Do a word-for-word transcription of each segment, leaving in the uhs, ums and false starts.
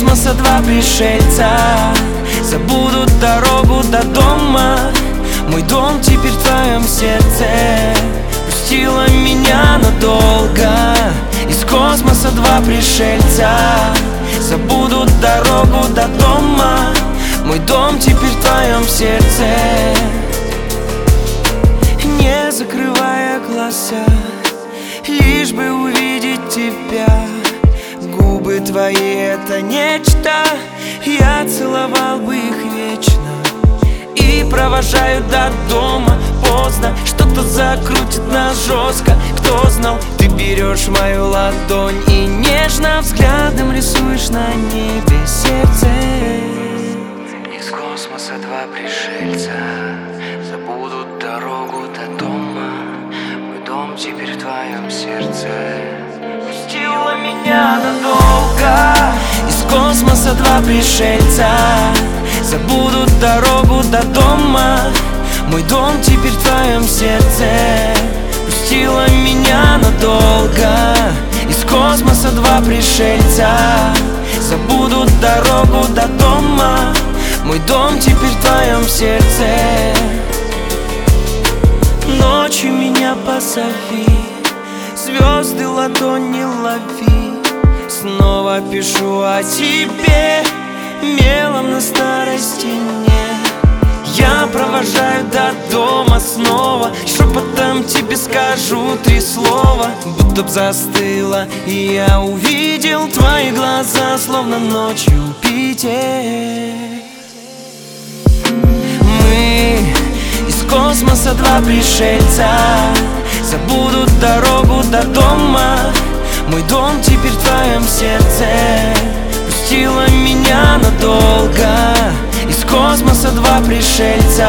космоса два пришельца забудут дорогу до дома. Мой дом теперь в твоем сердце. Пустила меня надолго. Из космоса два пришельца забудут дорогу до дома. Мой дом теперь в твоем сердце. Не закрывая глаза, лишь бы увидеть тебя. Губы твои — это нечто, я целовал бы их вечно. И провожаю до дома поздно, что-то закрутит нас жестко. Кто знал, ты берешь мою ладонь и нежно взглядом рисуешь на небе сердце. Из космоса два пришельца забудут дорогу до дома. Мой дом теперь в твоем сердце. Пустила меня надолго. Из космоса два пришельца забудут дорогу до дома. Мой дом теперь в твоем сердце. Пустила меня надолго. Из космоса два пришельца забудут дорогу до дома. Мой дом теперь в твоем сердце. Ночью меня позови, звезды ладони лови. Снова пишу о тебе мелом на старой стене. Я провожаю до дома снова, шепотом тебе скажу три слова. Будто б застыла, и я увидел твои глаза, словно ночью Питер. Мы из космоса два пришельца забудут дорогу до дома. Мой дом теперь в твоем сердце. Пустила меня надолго. Из космоса два пришельца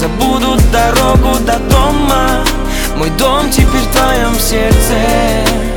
забудут дорогу до дома. Мой дом теперь в твоем сердце.